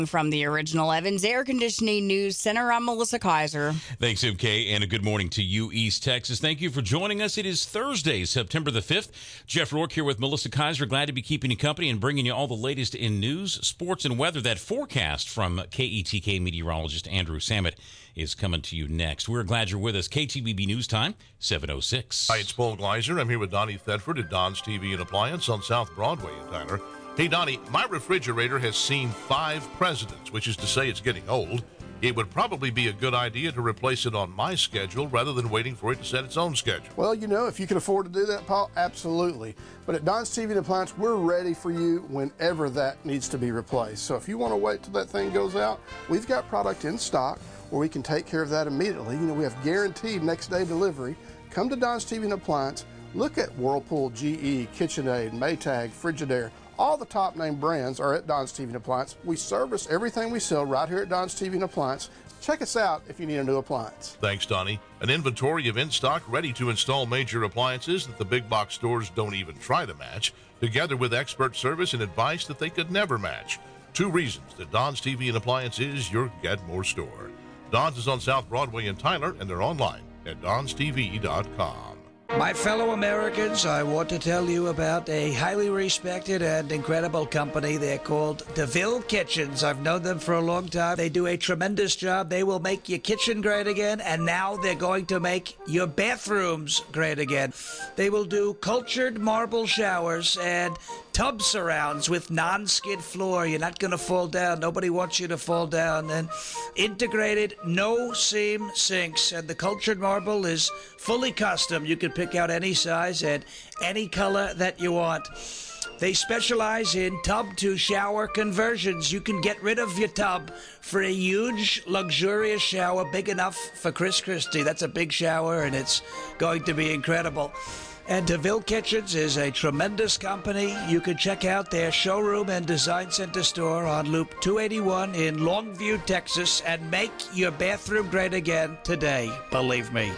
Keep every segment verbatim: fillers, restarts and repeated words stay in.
From the original Evans Air Conditioning News Center, I'm Melissa Kaiser. Thanks, M K, and a good morning to you, East Texas. Thank you for joining us. It is Thursday, September the fifth. Jeff Rourke here with Melissa Kaiser. Glad to be keeping you company and bringing you all the latest in news, sports, and weather. That forecast from K E T K meteorologist Andrew Samet is coming to you next. We're glad you're with us. K T B B News Time, seven oh six. Hi, it's Paul Gleiser. I'm here with Donnie Thedford at Don's T V and Appliance on South Broadway in Tyler. Hey, Donnie, my refrigerator has seen five presidents, which is to say it's getting old. It would probably be a good idea to replace it on my schedule rather than waiting for it to set its own schedule. Well, you know, if you can afford to do that, Paul, absolutely. But at Don's T V and Appliance, we're ready for you whenever that needs to be replaced. So if you want to wait till that thing goes out, we've got product in stock where we can take care of that immediately. You know, we have guaranteed next day delivery. Come to Don's T V and Appliance. Look at Whirlpool, G E, KitchenAid, Maytag, Frigidaire. All the top name brands are at Don's T V and Appliance. We service everything we sell right here at Don's T V and Appliance. Check us out if you need a new appliance. Thanks, Donnie. An inventory of in-stock, ready-to-install major appliances that the big box stores don't even try to match, together with expert service and advice that they could never match. Two reasons that Don's T V and Appliance is your Get More store. Don's is on South Broadway in Tyler, and they're online at dons t v dot com. My fellow Americans, I want to tell you about a highly respected and incredible company. They're called DeVille Kitchens. I've known them for a long time. They do a tremendous job. They will make your kitchen great again, and now they're going to make your bathrooms great again. They will do cultured marble showers and tub surrounds with non-skid floor. You're not going to fall down. Nobody wants you to fall down. And integrated no-seam sinks. And the cultured marble is fully custom. You can pick out any size and any color that you want. They specialize in tub-to-shower conversions. You can get rid of your tub for a huge, luxurious shower big enough for Chris Christie. That's a big shower, and it's going to be incredible. And DeVille Kitchens is a tremendous company. You can check out their showroom and design center store on Loop two eighty-one in Longview, Texas, and make your bathroom great again today. Believe me.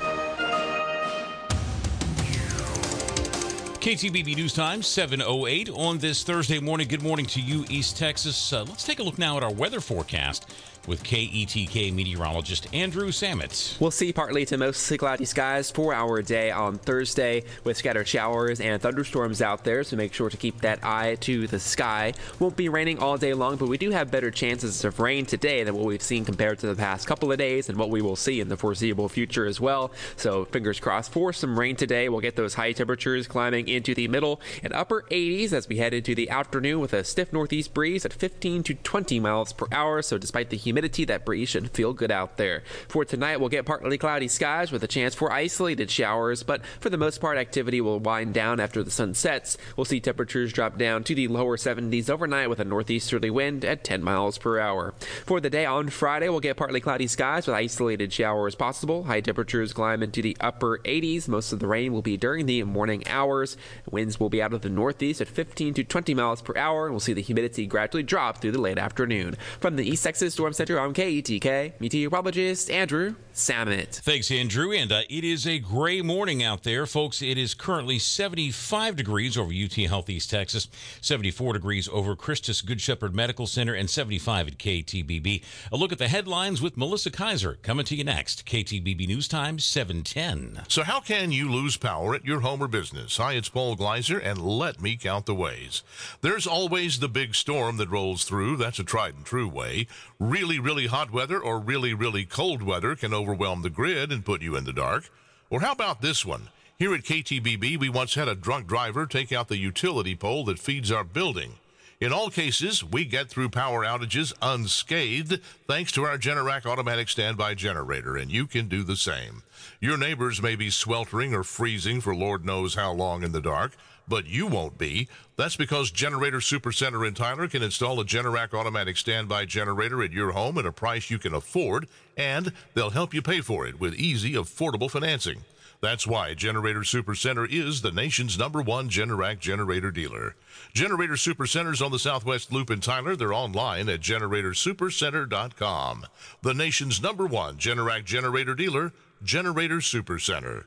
K T B B News Time, seven oh eight on this Thursday morning. Good morning to you, East Texas. Uh, let's take a look now at our weather forecast with K E T K meteorologist Andrew Samet. We'll see partly to mostly cloudy skies for our day on Thursday with scattered showers and thunderstorms out there, so make sure to keep that eye to the sky. Won't be raining all day long, but we do have better chances of rain today than what we've seen compared to the past couple of days and what we will see in the foreseeable future as well. So fingers crossed for some rain today. We'll get those high temperatures climbing into the middle and upper eighties as we head into the afternoon with a stiff northeast breeze at fifteen to twenty miles per hour. So despite the humidity, that breeze should feel good out there. For tonight, we'll get partly cloudy skies with a chance for isolated showers, but for the most part, activity will wind down after the sun sets. We'll see temperatures drop down to the lower seventies overnight with a northeasterly wind at ten miles per hour. For the day on Friday, we'll get partly cloudy skies with isolated showers possible. High temperatures climb into the upper eighties. Most of the rain will be during the morning hours. Winds will be out of the northeast at fifteen to twenty miles per hour, and we'll see the humidity gradually drop through the late afternoon. From the East Texas Storm Center, I'm K E T K meteorologist Andrew Samet. Thanks, Andrew. And uh, it is a gray morning out there, folks. It is currently seventy-five degrees over U T Health East Texas, seventy-four degrees over Christus Good Shepherd Medical Center, and seventy-five at K T B B. A look at the headlines with Melissa Kaiser coming to you next. K T B B News Time, seven ten. So how can you lose power at your home or business? Hi, it's Paul Gleiser, and let me count the ways. There's always the big storm that rolls through. That's a tried and true way. Really, really hot weather or really, really cold weather can overwhelm the grid and put you in the dark. Or how about this one? Here at K T B B, we once had a drunk driver take out the utility pole that feeds our building. In all cases, we get through power outages unscathed thanks to our Generac automatic standby generator, and you can do the same. Your neighbors may be sweltering or freezing for Lord knows how long in the dark, but you won't be. That's because Generator Supercenter in Tyler can install a Generac automatic standby generator at your home at a price you can afford, and they'll help you pay for it with easy, affordable financing. That's why Generator Supercenter is the nation's number one Generac generator dealer. Generator Supercenters on the Southwest Loop in Tyler. They're online at generator supercenter dot com. The nation's number one Generac generator dealer, Generator Supercenter.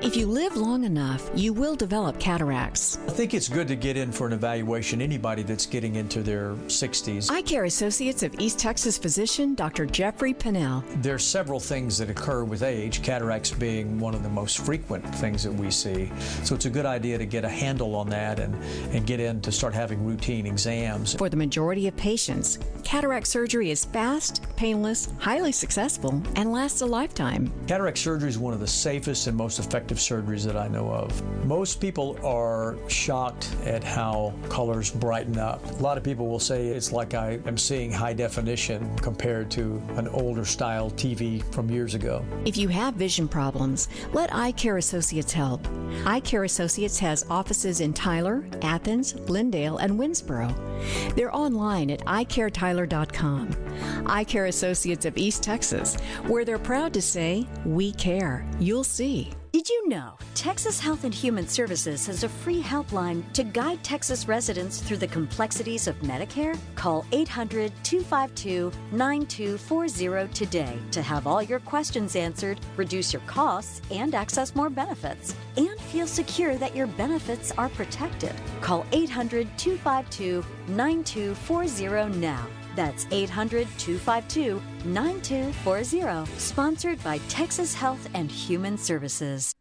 If you live long enough, you will develop cataracts. I think it's good to get in for an evaluation, anybody that's getting into their sixties. Eye Care Associates of East Texas physician Doctor Jeffrey Pinnell. There are several things that occur with age, cataracts being one of the most frequent things that we see. So it's a good idea to get a handle on that and, and get in to start having routine exams. For the majority of patients, cataract surgery is fast, painless, highly successful, and lasts a lifetime. Cataract surgery is one of the safest and most effective surgeries that I know of. Most people are shocked at how colors brighten up. A lot of people will say it's like I am seeing high definition compared to an older style T V from years ago. If you have vision problems, let Eye Care Associates help. Eye Care Associates has offices in Tyler, Athens, Lindale, and Winsboro. They're online at eye care tyler dot com. Eye Care Associates of East Texas, where they're proud to say, we care. You'll see. Did you know Texas Health and Human Services has a free helpline to guide Texas residents through the complexities of Medicare? Call eight hundred, two five two, nine two four zero today to have all your questions answered, reduce your costs, and access more benefits. And feel secure that your benefits are protected. Call eight hundred, two five two, nine two four zero now. That's eight hundred, two five two, nine two four zero. Sponsored by Texas Health and Human Services.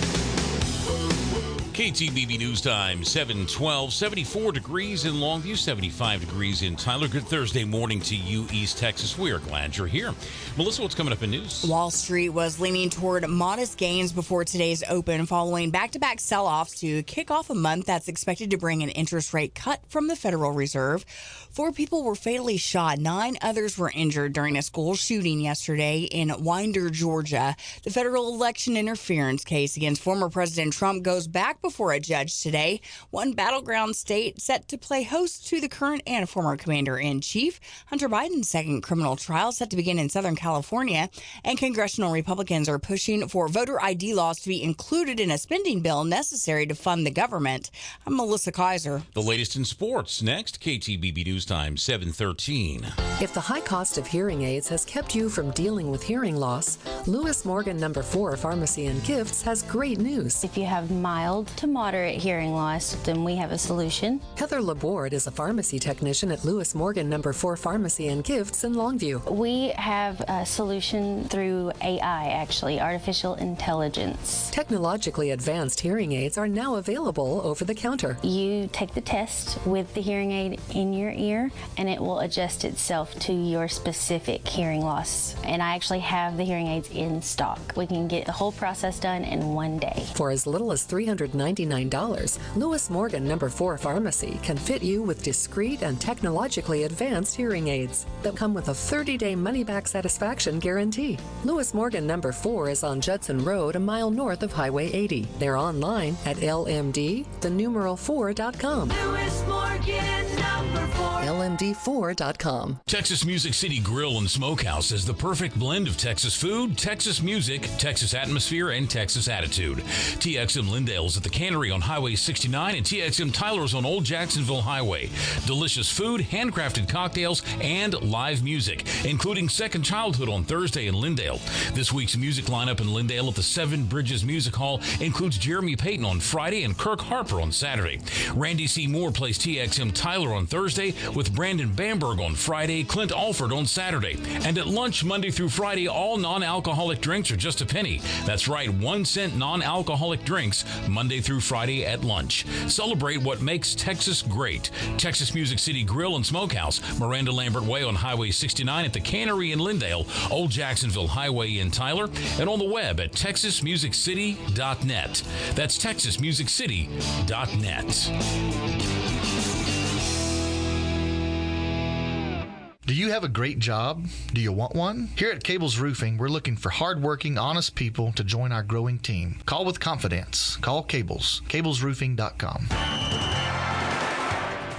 K T B B News Time, seven twelve, seventy-four degrees in Longview, seventy-five degrees in Tyler. Good Thursday morning to you, East Texas. We are glad you're here. Melissa, what's coming up in news? Wall Street was leaning toward modest gains before today's open, following back-to-back sell-offs to kick off a month that's expected to bring an interest rate cut from the Federal Reserve. Four people were fatally shot. Nine others were injured during a school shooting yesterday in Winder, Georgia. The federal election interference case against former President Trump goes back before a judge today. One battleground state set to play host to the current and former commander-in-chief. Hunter Biden's second criminal trial set to begin in Southern California. And congressional Republicans are pushing for voter I D laws to be included in a spending bill necessary to fund the government. I'm Melissa Kaiser. The latest in sports next. K T B B News Time, seven thirteen. If the high cost of hearing aids has kept you from dealing with hearing loss, Lewis Morgan Number four Pharmacy and Gifts has great news. If you have mild to moderate hearing loss, then we have a solution. Heather Laborde is a pharmacy technician at Lewis Morgan Number four Pharmacy and Gifts in Longview. We have a solution through A I, actually, artificial intelligence. Technologically advanced hearing aids are now available over the counter. You take the test with the hearing aid in your ear, and it will adjust itself to your specific hearing loss. And I actually have the hearing aids in stock. We can get the whole process done in one day. For as little as three hundred ninety-nine dollars, Lewis Morgan Number four Pharmacy can fit you with discreet and technologically advanced hearing aids that come with a thirty-day money-back satisfaction guarantee. Lewis Morgan Number four is on Judson Road, a mile north of Highway eighty. They're online at L M D, the numeral four dot com. Lewis Morgan Number four. L M D four dot com. Texas Music City Grill and Smokehouse is the perfect blend of Texas food, Texas music, Texas atmosphere, and Texas attitude. T X M Lindale's at the Cannery on Highway sixty-nine and T X M Tyler's on Old Jacksonville Highway. Delicious food, handcrafted cocktails, and live music, including Second Childhood on Thursday in Lindale. This week's music lineup in Lindale at the Seven Bridges Music Hall includes Jeremy Payton on Friday and Kirk Harper on Saturday. Randy C. Moore plays T X M Tyler on Thursday with Brandon Bamberg on Friday, Clint Alford on Saturday. And at lunch Monday through Friday, all non-alcoholic drinks are just a penny. That's right, one cent non-alcoholic drinks Monday through Friday at lunch. Celebrate what makes Texas great. Texas Music City Grill and Smokehouse, Miranda Lambert Way on Highway sixty-nine at the Cannery in Lindale, Old Jacksonville Highway in Tyler, and on the web at texas music city dot net. That's texas music city dot net. Do you have a great job? Do you want one? Here at Cables Roofing, we're looking for hardworking, honest people to join our growing team. Call with confidence. Call Cables. cables roofing dot com.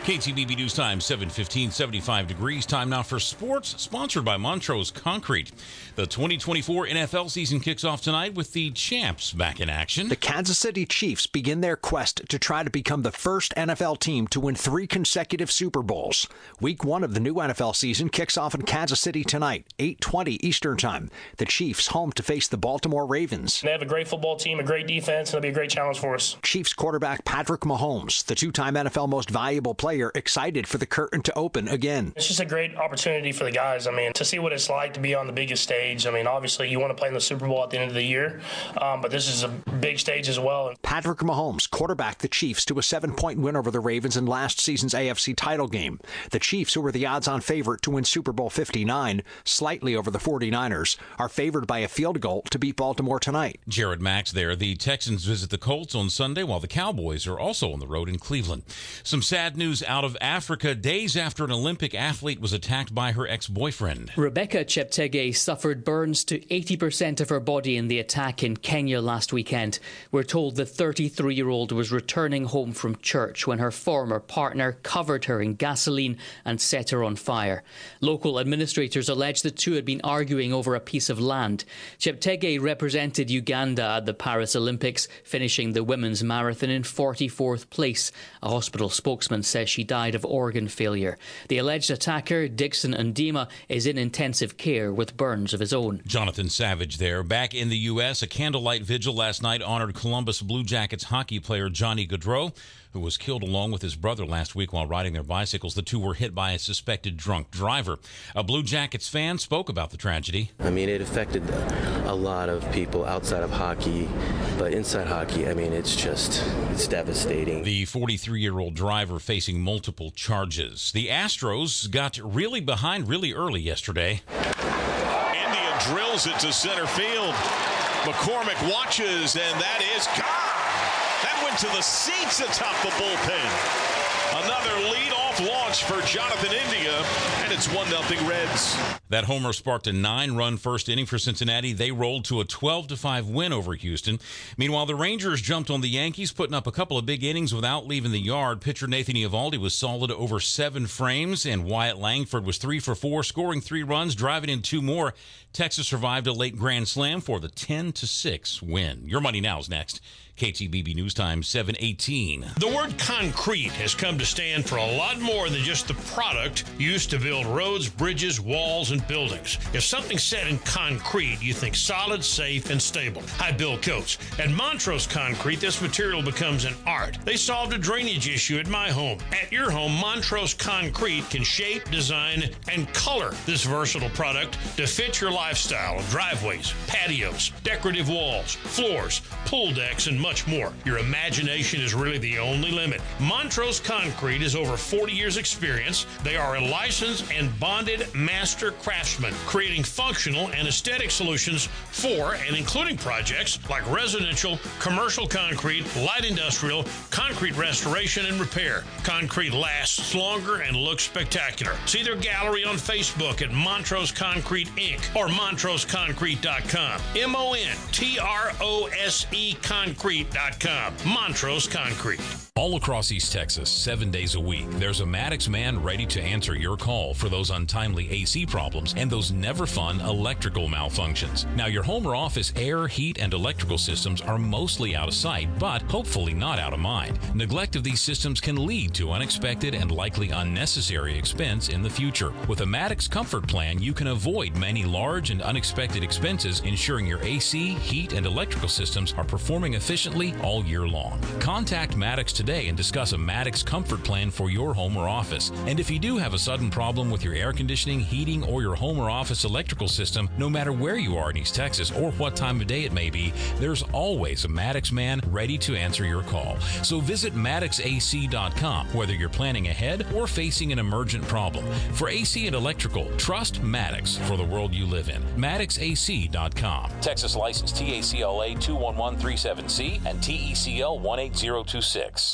K T B B News Time, seven fifteen, seventy-five degrees. Time now for sports, sponsored by Montrose Concrete. The twenty twenty-four N F L season kicks off tonight with the champs back in action. The Kansas City Chiefs begin their quest to try to become the first N F L team to win three consecutive Super Bowls. Week one of the new N F L season kicks off in Kansas City tonight, eight twenty Eastern Time. The Chiefs home to face the Baltimore Ravens. They have a great football team, a great defense, and it'll be a great challenge for us. Chiefs quarterback Patrick Mahomes, the two-time N F L most valuable player, excited for the curtain to open again. It's just a great opportunity for the guys. I mean, to see what it's like to be on the biggest stage. I mean, obviously you want to play in the Super Bowl at the end of the year, um, but this is a big stage as well. Patrick Mahomes quarterbacked the Chiefs to a seven-point win over the Ravens in last season's A F C title game. The Chiefs, who were the odds-on favorite to win Super Bowl fifty-nine, slightly over the forty-niners, are favored by a field goal to beat Baltimore tonight. Jared Max there. The Texans visit the Colts on Sunday, while the Cowboys are also on the road in Cleveland. Some sad news out of Africa days after an Olympic athlete was attacked by her ex-boyfriend. Rebecca Cheptegei suffered burns to eighty percent of her body in the attack in Kenya last weekend. We're told the thirty-three-year-old was returning home from church when her former partner covered her in gasoline and set her on fire. Local administrators allege the two had been arguing over a piece of land. Cheptegei represented Uganda at the Paris Olympics, finishing the women's marathon in forty-fourth place. A hospital spokesman says she died of organ failure. The alleged attacker, Dixon Ndima, is in intensive care with burns of his own. Jonathan Savage there. Back in the U S, a candlelight vigil last night honored Columbus Blue Jackets hockey player Johnny Gaudreau, who was killed along with his brother last week while riding their bicycles. The two were hit by a suspected drunk driver. A Blue Jackets fan spoke about the tragedy. I mean, it affected a lot of people outside of hockey, but inside hockey, I mean, it's just, it's devastating. The forty-three-year-old driver facing multiple charges. The Astros got really behind really early yesterday. India drills it to center field. McCormick watches, and that is gone. That went to the seats atop the bullpen. Another lead-off launch for Jonathan India, and it's one nothing Reds. That homer sparked a nine-run first inning for Cincinnati. They rolled to a twelve to five win over Houston. Meanwhile, the Rangers jumped on the Yankees, putting up a couple of big innings without leaving the yard. Pitcher Nathan Eovaldi was solid over seven frames, and Wyatt Langford was three for four, scoring three runs, driving in two more. Texas survived a late grand slam for the ten to six win. Your Money Now is next. K T B B News Time, seven eighteen. The word concrete has come to stand for a lot more than just the product used to build roads, bridges, walls, and buildings. If something's set in concrete, you think solid, safe, and stable. Hi, Bill Coates. At Montrose Concrete, this material becomes an art. They solved a drainage issue at my home. At your home, Montrose Concrete can shape, design, and color this versatile product to fit your lifestyle of driveways, patios, decorative walls, floors, pool decks, and much more. Your imagination is really the only limit. Montrose Concrete has over forty years experience. They are a licensed and bonded master craftsman, creating functional and aesthetic solutions for and including projects like residential, commercial concrete, light industrial, concrete restoration and repair. Concrete lasts longer and looks spectacular. See their gallery on Facebook at Montrose Concrete Incorporated or montrose concrete dot com. M O N T R O S E Concrete dot com. Montrose Concrete. All across East Texas, seven days a week, there's a Maddox man ready to answer your call for those untimely A C problems and those never fun electrical malfunctions. Now, your home or office air, heat, and electrical systems are mostly out of sight, but hopefully not out of mind. Neglect of these systems can lead to unexpected and likely unnecessary expense in the future. With a Maddox Comfort Plan, you can avoid many large and unexpected expenses, ensuring your A C, heat, and electrical systems are performing efficiently all year long. Contact Maddox today and discuss a Maddox Comfort Plan for your home or office. And if you do have a sudden problem with your air conditioning, heating, or your home or office electrical system, no matter where you are in East Texas or what time of day it may be, there's always a Maddox man ready to answer your call. So visit Maddox A C dot com, whether you're planning ahead or facing an emergent problem. For A C and electrical, trust Maddox for the world you live in. Maddox A C dot com. Texas license T A C L A two one one three seven C and T E C L one eight zero two six.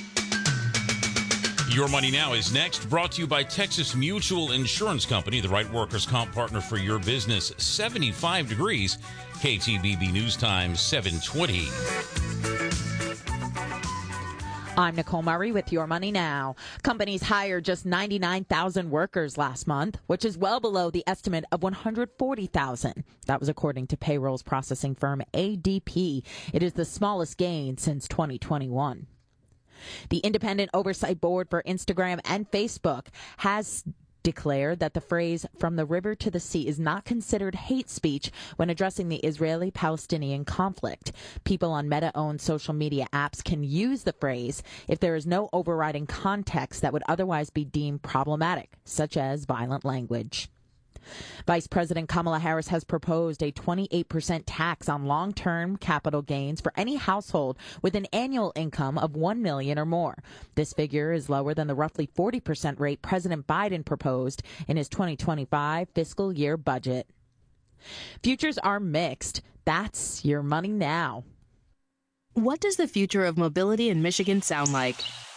Your Money Now is next, brought to you by Texas Mutual Insurance Company, the right workers' comp partner for your business. seventy-five degrees, K T B B News Time, seven twenty. I'm Nicole Murray with Your Money Now. Companies hired just ninety-nine thousand workers last month, which is well below the estimate of one hundred forty thousand. That was according to payrolls processing firm A D P. It is the smallest gain since twenty twenty-one. The Independent Oversight Board for Instagram and Facebook has declared that the phrase "from the river to the sea" is not considered hate speech when addressing the Israeli-Palestinian conflict. People on Meta-owned social media apps can use the phrase if there is no overriding context that would otherwise be deemed problematic, such as violent language. Vice President Kamala Harris has proposed a twenty-eight percent tax on long-term capital gains for any household with an annual income of one million dollars or more. This figure is lower than the roughly forty percent rate President Biden proposed in his twenty twenty-five fiscal year budget. Futures are mixed. That's Your Money Now. What does the future of mobility in Michigan sound like?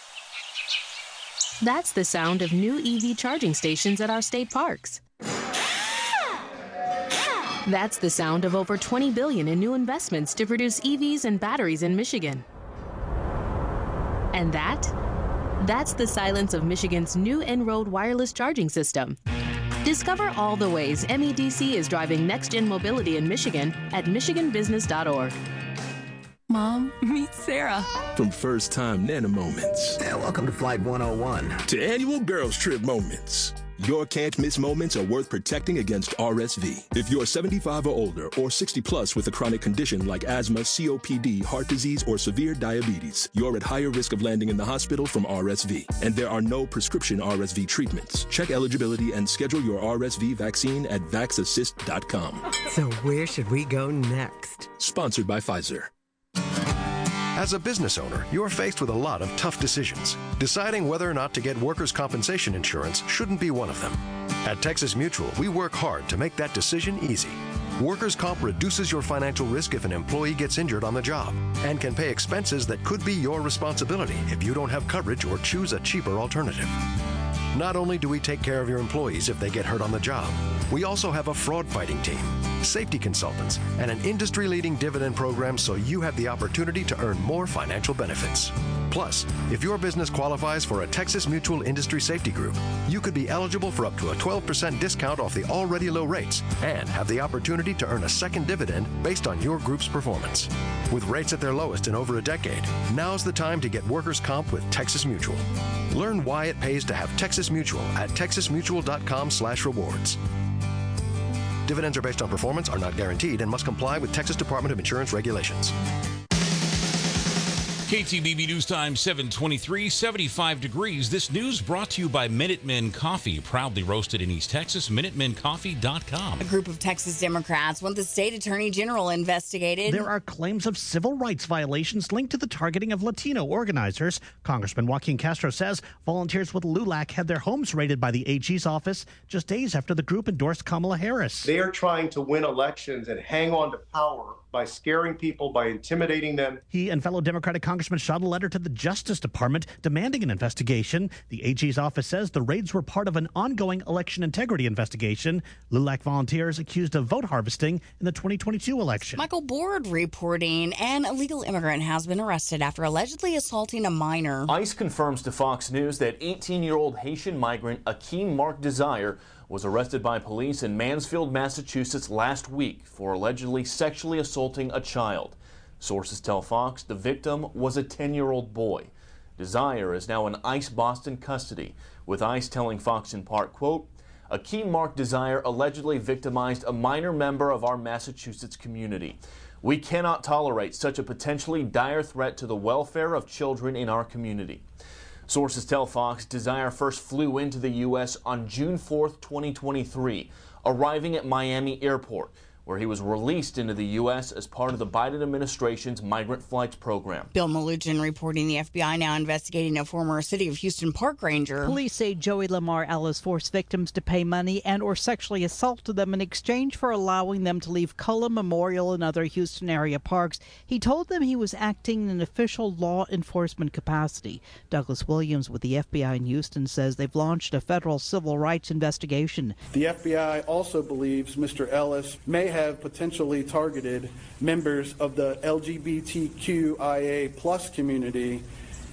That's the sound of new E V charging stations at our state parks. That's the sound of over twenty billion dollars in new investments to produce E Vs and batteries in Michigan. And that? That's the silence of Michigan's new En-Road wireless charging system. Discover all the ways M E D C is driving next-gen mobility in Michigan at michigan business dot org. Mom, meet Sarah. From first-time Nana moments. And welcome to Flight one oh one. To annual girls trip moments. Your can't-miss moments are worth protecting against R S V. If you're seventy-five or older or sixty plus with a chronic condition like asthma, C O P D, heart disease, or severe diabetes, you're at higher risk of landing in the hospital from R S V. And there are no prescription R S V treatments. Check eligibility and schedule your R S V vaccine at vax assist dot com. So where should we go next? Sponsored by Pfizer. As a business owner, you're faced with a lot of tough decisions. Deciding whether or not to get workers' compensation insurance shouldn't be one of them. At Texas Mutual, we work hard to make that decision easy. Workers' comp reduces your financial risk if an employee gets injured on the job and can pay expenses that could be your responsibility if you don't have coverage or choose a cheaper alternative. Not only do we take care of your employees if they get hurt on the job, we also have a fraud-fighting team, safety consultants, and an industry-leading dividend program so you have the opportunity to earn more financial benefits. Plus, if your business qualifies for a Texas Mutual Industry Safety Group, you could be eligible for up to a twelve percent discount off the already low rates and have the opportunity to earn a second dividend based on your group's performance. With rates at their lowest in over a decade, now's the time to get workers' comp with Texas Mutual. Learn why it pays to have Texas Mutual at texas mutual dot com slash rewards. Dividends are based on performance, are not guaranteed, and must comply with Texas Department of Insurance regulations. K T B B News Time seven twenty-three, seventy-five degrees. This news brought to you by Minutemen Coffee, proudly roasted in East Texas. minutemen coffee dot com. A group of Texas Democrats want the state attorney general investigated. There are claims of civil rights violations linked to the targeting of Latino organizers. Congressman Joaquin Castro says volunteers with LULAC had their homes raided by the A G's office just days after the group endorsed Kamala Harris. They are trying to win elections and hang on to power by scaring people, by intimidating them. He and fellow Democratic congressmen shot a letter to the Justice Department demanding an investigation. The A G's office says the raids were part of an ongoing election integrity investigation. LULAC volunteers accused of vote harvesting in the twenty twenty-two election. Michael Board reporting an illegal immigrant has been arrested after allegedly assaulting a minor. ICE confirms to Fox News that eighteen-year-old Haitian migrant Akeem Mark Desire was arrested by police in Mansfield, Massachusetts last week for allegedly sexually assaulting a child. Sources tell Fox the victim was a ten-year-old boy. Desire is now in ICE Boston custody, with ICE telling Fox in part, quote, Akeem Mark Desire allegedly victimized a minor member of our Massachusetts community. We cannot tolerate such a potentially dire threat to the welfare of children in our community. Sources tell Fox Desire first flew into the U S on June fourth, twenty twenty-three, arriving at Miami Airport, where he was released into the U S as part of the Biden administration's migrant flights program. Bill Malugin reporting the F B I now investigating a former City of Houston park ranger. Police say Joey Lamar Ellis forced victims to pay money and or sexually assaulted them in exchange for allowing them to leave Cullum Memorial and other Houston area parks. He told them he was acting in an official law enforcement capacity. Douglas Williams with the F B I in Houston says they've launched a federal civil rights investigation. The F B I also believes Mister Ellis may have potentially targeted members of the L G B T Q I A plus community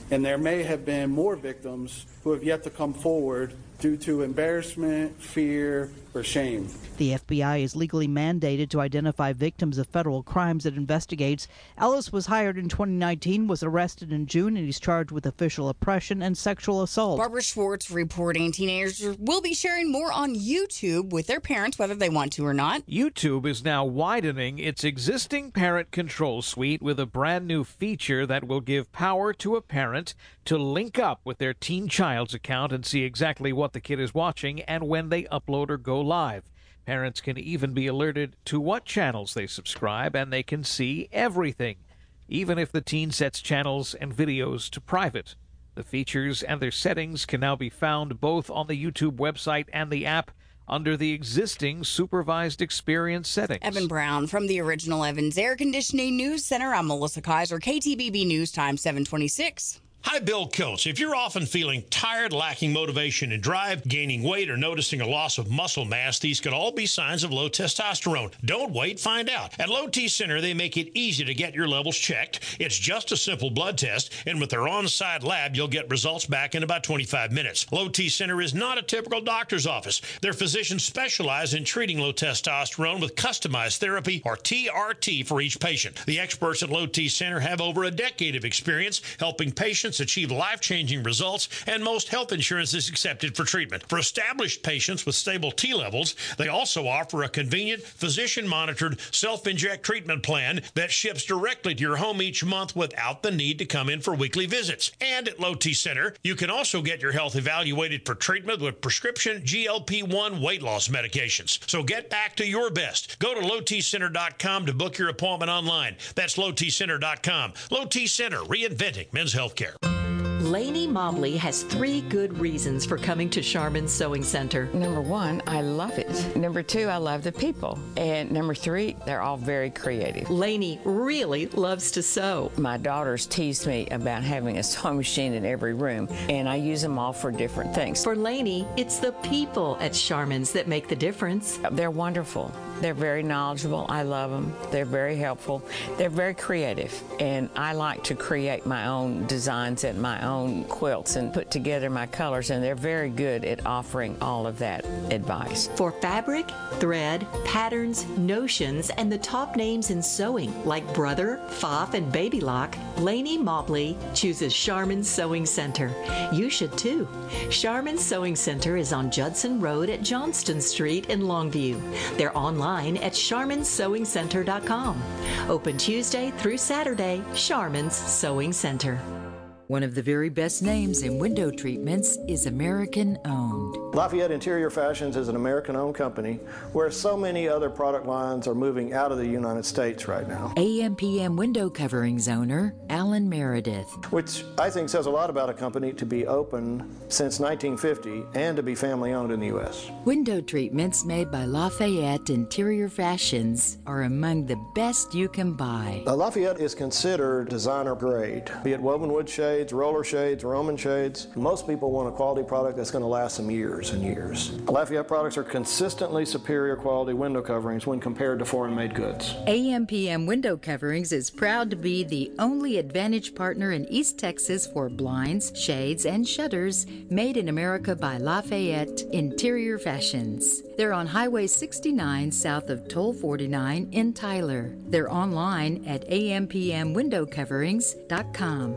and there may have been more victims who have yet to come forward due to embarrassment, fear, or shame. The F B I is legally mandated to identify victims of federal crimes it investigates. Ellis was hired in twenty nineteen, was arrested in June, and he's charged with official oppression and sexual assault. Barbara Schwartz reporting teenagers will be sharing more on YouTube with their parents, whether they want to or not. YouTube is now widening its existing parent control suite with a brand new feature that will give power to a parent to link up with their teen child's account and see exactly what the kid is watching and when they upload or go live. Parents can even be alerted to what channels they subscribe, and they can see everything, even if the teen sets channels and videos to private. The features and their settings can now be found both on the YouTube website and the app under the existing supervised experience settings. Evan Brown from the original Evans Air Conditioning News Center. I'm Melissa Kaiser, K T B B News Time seven twenty-six. Hi, Bill Coates. If you're often feeling tired, lacking motivation and drive, gaining weight, or noticing a loss of muscle mass, these could all be signs of low testosterone. Don't wait, find out. At Low T Center, they make it easy to get your levels checked. It's just a simple blood test, and with their on-site lab, you'll get results back in about twenty-five minutes. Low T Center is not a typical doctor's office. Their physicians specialize in treating low testosterone with customized therapy, or T R T, for each patient. The experts at Low T Center have over a decade of experience helping patients achieve life-changing results, and most health insurance is accepted for treatment. For established patients with stable T levels, they also offer a convenient, physician-monitored, self-inject treatment plan that ships directly to your home each month without the need to come in for weekly visits. And at Low T Center, you can also get your health evaluated for treatment with prescription G L P one weight loss medications. So get back to your best. Go to low t center dot com to book your appointment online. That's low t center dot com. Low T Center, reinventing men's health care. Lainey Mobley has three good reasons for coming to Charmin's Sewing Center. Number one, I love it. Number two, I love the people. And number three, they're all very creative. Lainey really loves to sew. My daughters tease me about having a sewing machine in every room, and I use them all for different things. For Lainey, it's the people at Charmin's that make the difference. They're wonderful. They're very knowledgeable. I love them. They're very helpful. They're very creative, and I like to create my own designs and my own quilts and put together my colors, and they're very good at offering all of that advice. For fabric, thread, patterns, notions, and the top names in sewing like Brother, Pfaff, and Babylock, Lainey Mobley chooses Charmin's Sewing Center. You should too. Charmin's Sewing Center is on Judson Road at Johnston Street in Longview. They're online at charmin sewing center dot com. Open Tuesday through Saturday, Charmin's Sewing Center. One of the very best names in window treatments is American-owned. Lafayette Interior Fashions is an American-owned company where so many other product lines are moving out of the United States right now. A M P M Window Coverings owner, Alan Meredith. Which I think says a lot about a company to be open since nineteen fifty and to be family-owned in the U S. Window treatments made by Lafayette Interior Fashions are among the best you can buy. Uh, Lafayette is considered designer grade, be it woven wood shade, roller shades, Roman shades. Most people want a quality product that's going to last them years and years. Lafayette products are consistently superior quality window coverings when compared to foreign-made goods. A M P M Window Coverings is proud to be the only Advantage partner in East Texas for blinds, shades, and shutters made in America by Lafayette Interior Fashions. They're on Highway sixty-nine south of Toll forty-nine in Tyler. They're online at A M P M window coverings dot com.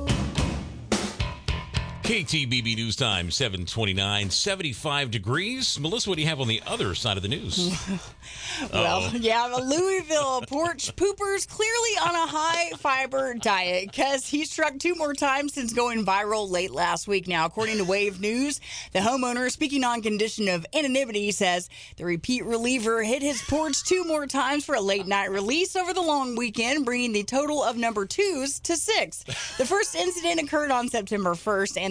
K T B B News Time, seven twenty-nine, seventy-five degrees. Melissa, what do you have on the other side of the news? Well, yeah, the Louisville porch pooper's clearly on a high-fiber diet because he struck two more times since going viral late last week. Now, according to Wave News, the homeowner, speaking on condition of anonymity, says the repeat reliever hit his porch two more times for a late-night release over the long weekend, bringing the total of number twos to six. The first incident occurred on September first, and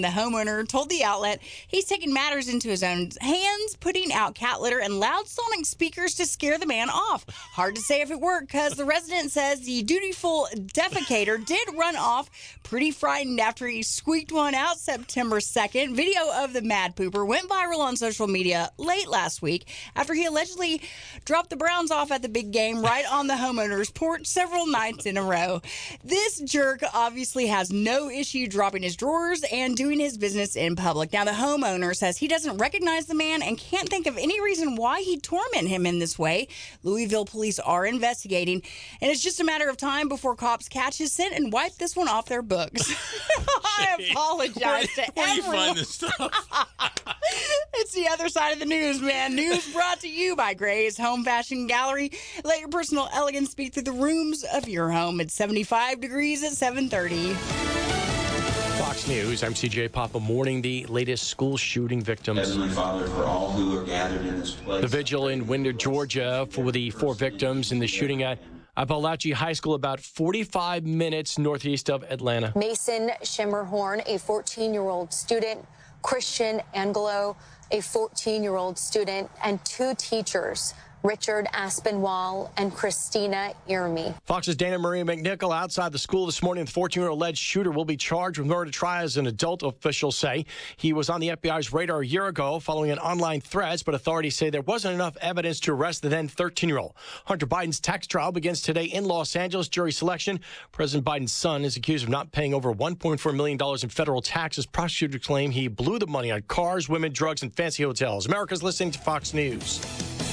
the homeowner told the outlet he's taking matters into his own hands, putting out cat litter and loud sonic speakers to scare the man off. Hard to say if it worked, because the resident says the dutiful defecator did run off, pretty frightened after he squeaked one out September second. Video of the mad pooper went viral on social media late last week after he allegedly dropped the Browns off at the big game right on the homeowner's porch several nights in a row. This jerk obviously has no issue dropping his drawers and doing his business in public. Now, the homeowner says he doesn't recognize the man and can't think of any reason why he'd torment him in this way. Louisville police are investigating, and it's just a matter of time before cops catch his scent and wipe this one off their books. I apologize where, to where everyone. do you find this stuff? It's the other side of the news, man. News brought to you by Gray's Home Fashion Gallery. Let your personal elegance speak through the rooms of your home. It's seventy-five degrees at seven thirty. Fox News, I'm C J Papa, mourning the latest school shooting victims. Heavenly Father, for all who are gathered in this place. The vigil in Winder, Georgia, for the four victims in the shooting at Appalachian High School, about forty-five minutes northeast of Atlanta. Mason Shimmerhorn, a fourteen-year-old student, Christian Angelo, a fourteen-year-old student, and two teachers, Richard Aspinwall and Christina Irmi. Fox's Dana Marie McNichol outside the school this morning. The fourteen-year-old alleged shooter will be charged with murder trial as an adult, officials say. He was on the F B I's radar a year ago following an online threats, but authorities say there wasn't enough evidence to arrest the then thirteen-year-old. Hunter Biden's tax trial begins today in Los Angeles. Jury selection. President Biden's son is accused of not paying over one point four million dollars in federal taxes. Prosecutors claim he blew the money on cars, women, drugs, and fancy hotels. America's listening to Fox News.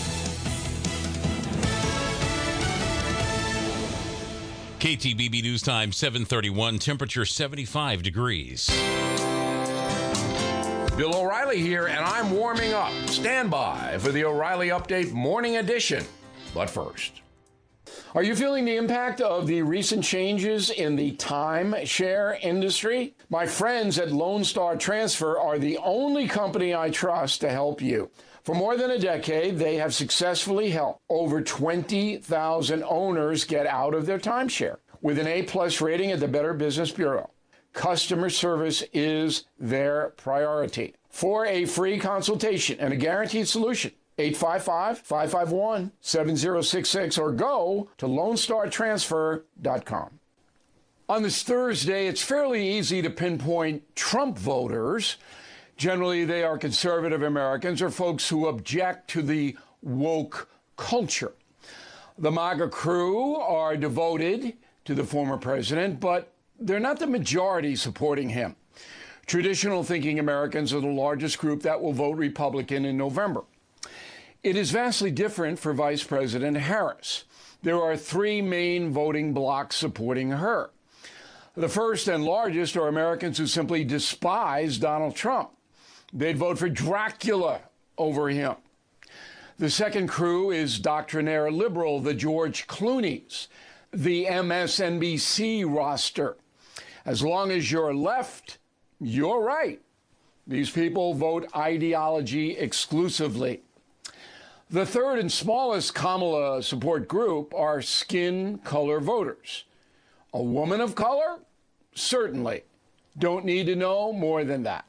K T B B News Time, seven thirty-one, temperature seventy-five degrees. Bill O'Reilly here, and I'm warming up. Stand by for the O'Reilly Update Morning Edition. But first, are you feeling the impact of the recent changes in the timeshare industry? My friends at Lone Star Transfer are the only company I trust to help you. For more than a decade, they have successfully helped over twenty thousand owners get out of their timeshare with an A-plus rating at the Better Business Bureau. Customer service is their priority. For a free consultation and a guaranteed solution, eight five five, five five one, seven zero six six or go to lone star transfer dot com. On this Thursday, it's fairly easy to pinpoint Trump voters. Generally, they are conservative Americans or folks who object to the woke culture. The MAGA crew are devoted to the former president, but they're not the majority supporting him. Traditional thinking Americans are the largest group that will vote Republican in November. It is vastly different for Vice President Harris. There are three main voting blocs supporting her. The first and largest are Americans who simply despise Donald Trump. They'd vote for Dracula over him. The second crew is doctrinaire liberal, the George Clooney's, the M S N B C roster. As long as you're left, you're right. These people vote ideology exclusively. The third and smallest Kamala support group are skin color voters. A woman of color? Certainly. Don't need to know more than that.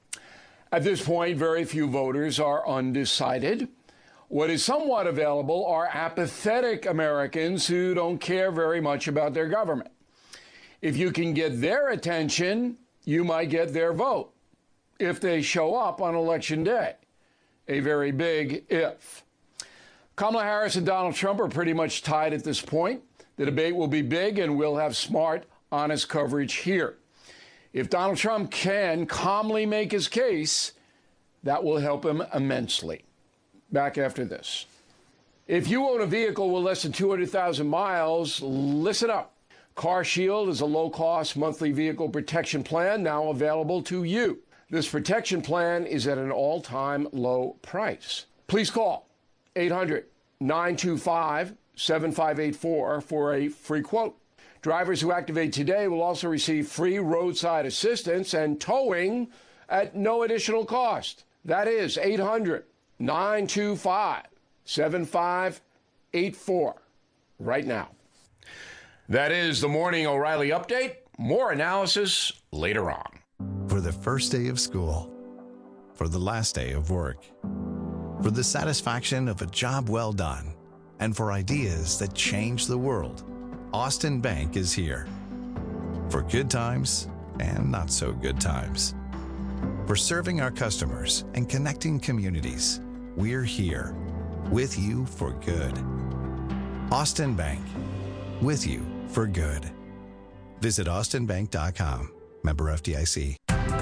At this point, very few voters are undecided. What is somewhat available are apathetic Americans who don't care very much about their government. If you can get their attention, you might get their vote if they show up on Election Day. A very big if. Kamala Harris and Donald Trump are pretty much tied at this point. The debate will be big, and we'll have smart, honest coverage here. If Donald Trump can calmly make his case, that will help him immensely. Back after this. If you own a vehicle with less than two hundred thousand miles, listen up. CarShield is a low-cost monthly vehicle protection plan now available to you. This protection plan is at an all-time low price. Please call eight hundred, nine two five, seven five eight four for a free quote. Drivers who activate today will also receive free roadside assistance and towing at no additional cost. That is eight hundred, nine two five, seven five eight four right now. That is the Morning O'Reilly Update. More analysis later on. For For the first day of school. For the last day of work. For the satisfaction of a job well done. And for ideas that change the world. Austin Bank is here. For good times and not so good times. For serving our customers and connecting communities. We're here. With you for good. Austin Bank. With you for good. Visit austin bank dot com. Member F D I C.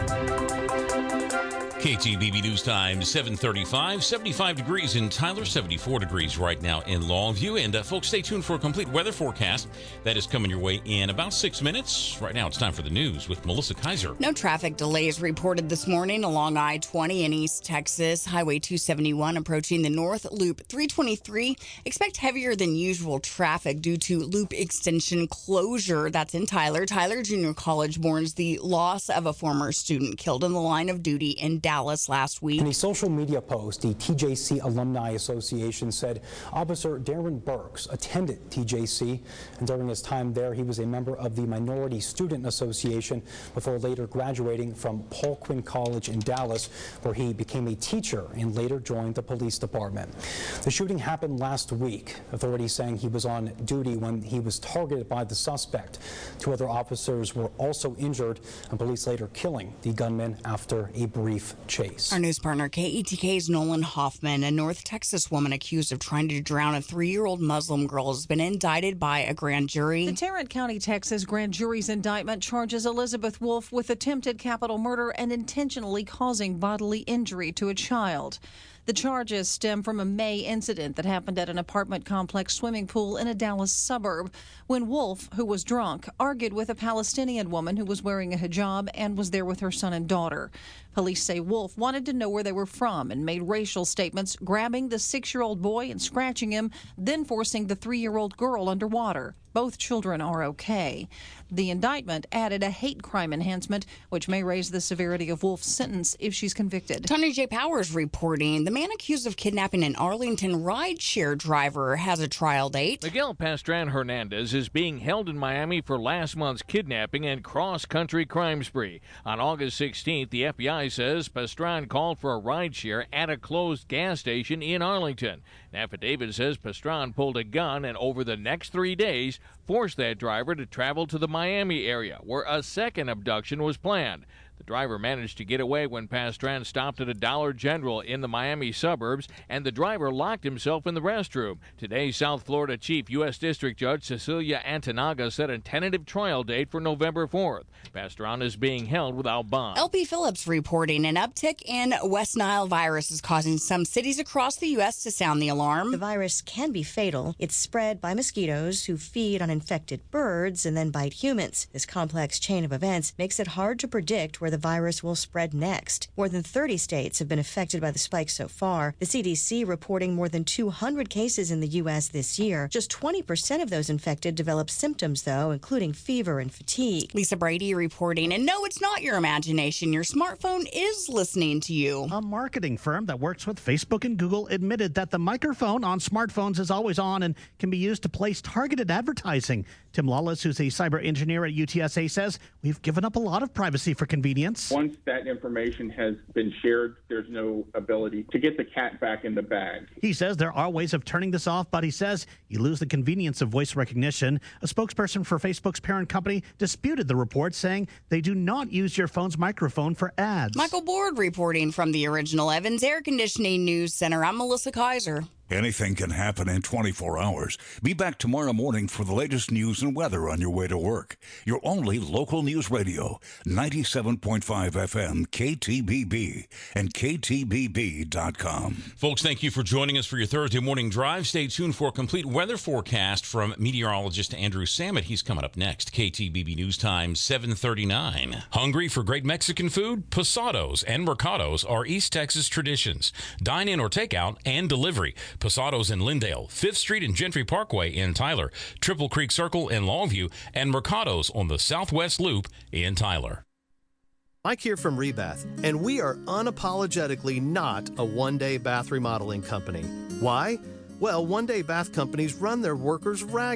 K T B B News Time, seven thirty-five, seventy-five degrees in Tyler, seventy-four degrees right now in Longview. And uh, folks, stay tuned for a complete weather forecast that is coming your way in about six minutes. Right now, it's time for the news with Melissa Kaiser. No traffic delays reported this morning along I twenty in East Texas. Highway two seventy-one approaching the North Loop three twenty-three. Expect heavier than usual traffic due to loop extension closure. That's in Tyler. Tyler Junior College mourns the loss of a former student killed in the line of duty in Dallas last week. In a social media post, the T J C Alumni Association said Officer Darren Burks attended T J C, and during his time there, he was a member of the Minority Student Association before later graduating from Paul Quinn College in Dallas, where he became a teacher and later joined the police department. The shooting happened last week. Authorities saying he was on duty when he was targeted by the suspect. Two other officers were also injured, and police later killing the gunman after a brief chase. Our news partner, K E T K's Nolan Hoffman, a North Texas woman accused of trying to drown a three-year-old Muslim girl, has been indicted by a grand jury. The Tarrant County, Texas grand jury's indictment charges Elizabeth Wolf with attempted capital murder and intentionally causing bodily injury to a child. The charges stem from a May incident that happened at an apartment complex swimming pool in a Dallas suburb when Wolf, who was drunk, argued with a Palestinian woman who was wearing a hijab and was there with her son and daughter. Police say Wolf wanted to know where they were from and made racial statements, grabbing the six-year-old boy and scratching him, then forcing the three-year-old girl underwater. Both children are okay. The indictment added a hate crime enhancement, which may raise the severity of Wolf's sentence if she's convicted. Tony J. Powers reporting the man accused of kidnapping an Arlington rideshare driver has a trial date. Miguel Pastran Hernandez is being held in Miami for last month's kidnapping and cross-country crime spree. On August sixteenth, the F B I says Pastran called for a rideshare at a closed gas station in Arlington. An affidavit says Pastran pulled a gun and over the next three days forced that driver to travel to the Miami area, where a second abduction was planned. The driver managed to get away when Pastran stopped at a Dollar General in the Miami suburbs, and the driver locked himself in the restroom. Today, South Florida Chief U S District Judge Cecilia Antanaga set a tentative trial date for November fourth. Pastran is being held without bond. L P Phillips reporting an uptick in West Nile virus is causing some cities across the U S to sound the alarm. The virus can be fatal. It's spread by mosquitoes who feed on infected birds and then bite humans. This complex chain of events makes it hard to predict where the virus will spread next. More than thirty states have been affected by the spike so far. The C D C reporting more than two hundred cases in the U S this year. Just twenty percent of those infected develop symptoms, though, including fever and fatigue. Lisa Brady reporting, and no, it's not your imagination. Your smartphone is listening to you. A marketing firm that works with Facebook and Google admitted that the microphone on smartphones is always on and can be used to place targeted advertising. Tim Lawless, who's a cyber engineer at U T S A, says we've given up a lot of privacy for convenience. Once that information has been shared, there's no ability to get the cat back in the bag. He says there are ways of turning this off, but he says you lose the convenience of voice recognition. A spokesperson for Facebook's parent company disputed the report, saying they do not use your phone's microphone for ads. Michael Board reporting from the original Evans Air Conditioning News Center. I'm Melissa Kaiser. Anything can happen in twenty-four hours. Be back tomorrow morning for the latest news and weather on your way to work. Your only local news radio, ninety-seven point five F M, K T B B, and K T B B dot com. Folks, thank you for joining us for your Thursday morning drive. Stay tuned for a complete weather forecast from meteorologist Andrew Samet. He's coming up next. K T B B News Time, seven thirty-nine. Hungry for great Mexican food? Posados and Mercados are East Texas traditions. Dine in or take out and delivery. Posados in Lindale, fifth Street and Gentry Parkway in Tyler, Triple Creek Circle in Longview, and Mercados on the Southwest Loop in Tyler. Mike here from Rebath, and we are unapologetically not a one-day bath remodeling company. Why? Well, one-day bath companies run their workers ragged.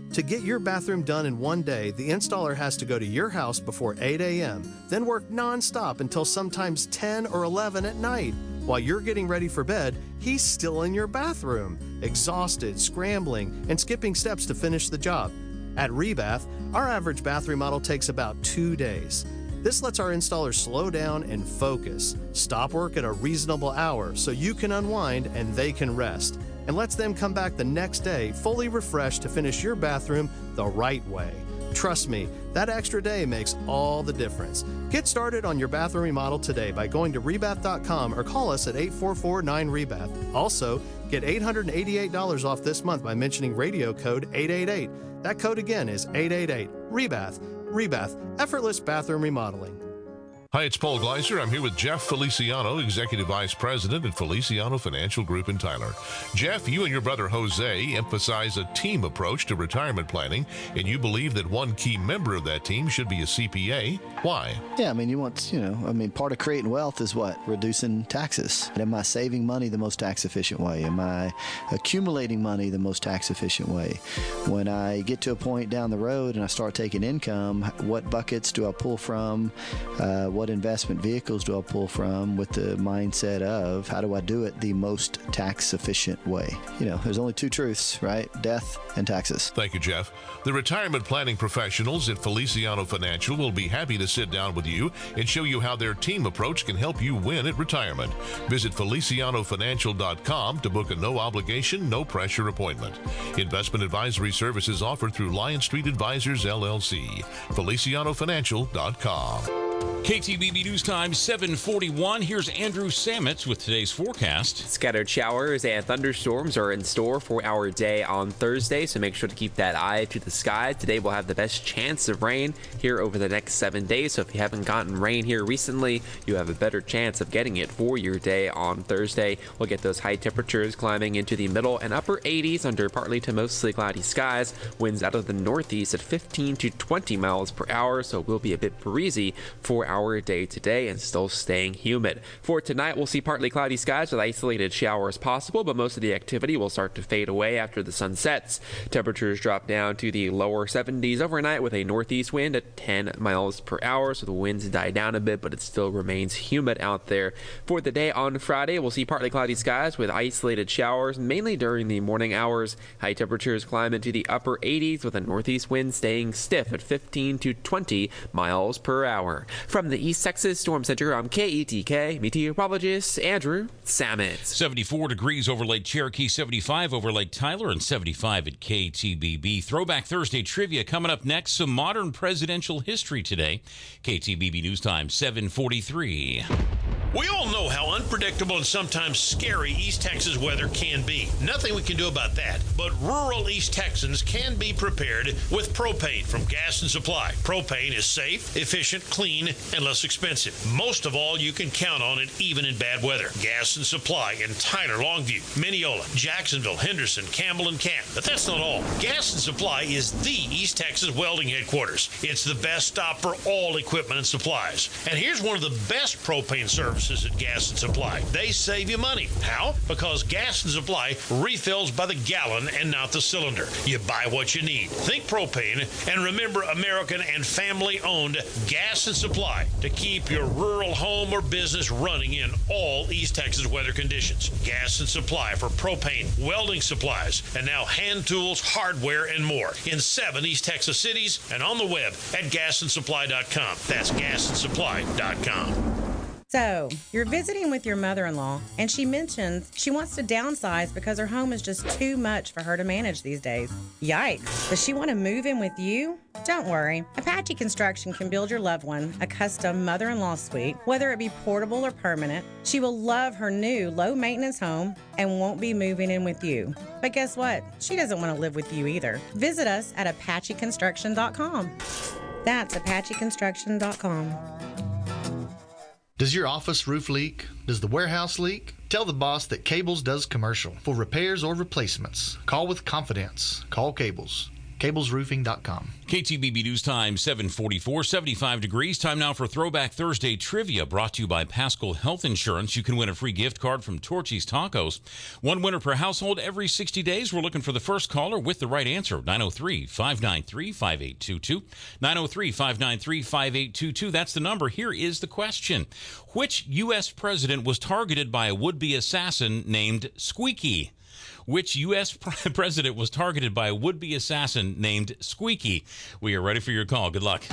To get your bathroom done in one day, the installer has to go to your house before eight a.m., then work non-stop until sometimes ten or eleven at night. While you're getting ready for bed, he's still in your bathroom, exhausted, scrambling, and skipping steps to finish the job. At Rebath, our average bath remodel takes about two days. This lets our installers slow down and focus, stop work at a reasonable hour so you can unwind and they can rest, and lets them come back the next day fully refreshed to finish your bathroom the right way. Trust me, that extra day makes all the difference. Get started on your bathroom remodel today by going to rebath dot com or call us at eight four four nine rebath. Also, get eight hundred eighty-eight dollars off this month by mentioning radio code eight eight eight. That code again is eight eight eight. Rebath. Rebath. Effortless bathroom remodeling. Hi, it's Paul Gleiser. I'm here with Jeff Feliciano, Executive Vice President at Feliciano Financial Group in Tyler. Jeff, you and your brother Jose emphasize a team approach to retirement planning, and you believe that one key member of that team should be a C P A. Why? Yeah, I mean, you want, you know, I mean, part of creating wealth is what? Reducing taxes. Am I saving money the most tax efficient way? Am I accumulating money the most tax efficient way? When I get to a point down the road and I start taking income, what buckets do I pull from? Uh, what investment vehicles do I pull from with the mindset of how do I do it the most tax efficient way? You know, there's only two truths, right? Death and taxes. Thank you, Jeff. The retirement planning professionals at Feliciano Financial will be happy to sit down with you and show you how their team approach can help you win at retirement. Visit feliciano financial dot com to book a no obligation, no pressure appointment. Investment advisory services offered through Lion Street Advisors, L L C. feliciano financial dot com. K T B B News Time, seven forty-one. Here's Andrew Sametz with today's forecast. Scattered showers and thunderstorms are in store for our day on Thursday, so make sure to keep that eye to the sky. Today we'll have the best chance of rain here over the next seven days, so if you haven't gotten rain here recently, you have a better chance of getting it for your day on Thursday. We'll get those high temperatures climbing into the middle and upper eighties under partly to mostly cloudy skies. Winds out of the northeast at fifteen to twenty miles per hour, so it will be a bit breezy for our day today and still staying humid. For tonight, we'll see partly cloudy skies with isolated showers possible, but most of the activity will start to fade away after the sun sets. Temperatures drop down to the lower seventies overnight with a northeast wind at ten miles per hour, so the winds die down a bit, but it still remains humid out there. For the day on Friday, we'll see partly cloudy skies with isolated showers, mainly during the morning hours. High temperatures climb into the upper eighties with a northeast wind staying stiff at fifteen to twenty miles per hour. From the East Texas Storm Center, I'm K E T K meteorologist Andrew Sametz. seventy-four degrees over Lake Cherokee, seventy-five over Lake Tyler, and seventy-five at K T B B. Throwback Thursday trivia coming up next. Some modern presidential history today. K T B B News Time, seven forty-three. We all know how unpredictable and sometimes scary East Texas weather can be. Nothing we can do about that. But rural East Texans can be prepared with propane from Gas and Supply. Propane is safe, efficient, clean, and less expensive. Most of all, you can count on it even in bad weather. Gas and Supply in Tyler, Longview, Mineola, Jacksonville, Henderson, Campbell, and Canton. But that's not all. Gas and Supply is the East Texas welding headquarters. It's the best stop for all equipment and supplies. And here's one of the best propane services at Gas and Supply. They save you money. How? Because Gas and Supply refills by the gallon and not the cylinder. You buy what you need. Think propane, and remember American and family-owned Gas and Supply to keep your rural home or business running in all East Texas weather conditions. Gas and Supply for propane, welding supplies, and now hand tools, hardware, and more in seven East Texas cities and on the web at gas and supply dot com. That's gas and supply dot com. So, you're visiting with your mother-in-law, and she mentions she wants to downsize because her home is just too much for her to manage these days. Yikes. Does she want to move in with you? Don't worry. Apache Construction can build your loved one a custom mother-in-law suite, whether it be portable or permanent. She will love her new low-maintenance home and won't be moving in with you. But guess what? She doesn't want to live with you either. Visit us at apache construction dot com. That's apache construction dot com. Does your office roof leak? Does the warehouse leak? Tell the boss that Cables does commercial. For repairs or replacements, call with confidence. Call Cables. cables roofing dot com. K T B B News Time, seven forty-four, seventy-five degrees. Time now for Throwback Thursday Trivia, brought to you by Pascal Health Insurance. You can win a free gift card from Torchy's Tacos. One winner per household every sixty days. We're looking for the first caller with the right answer. nine oh three, five nine three, five eight two two. nine oh three, five nine three, five eight two two. That's the number. Here is the question. Which U S president was targeted by a would-be assassin named Squeaky? Which U S president was targeted by a would-be assassin named Squeaky? We are ready for your call. Good luck.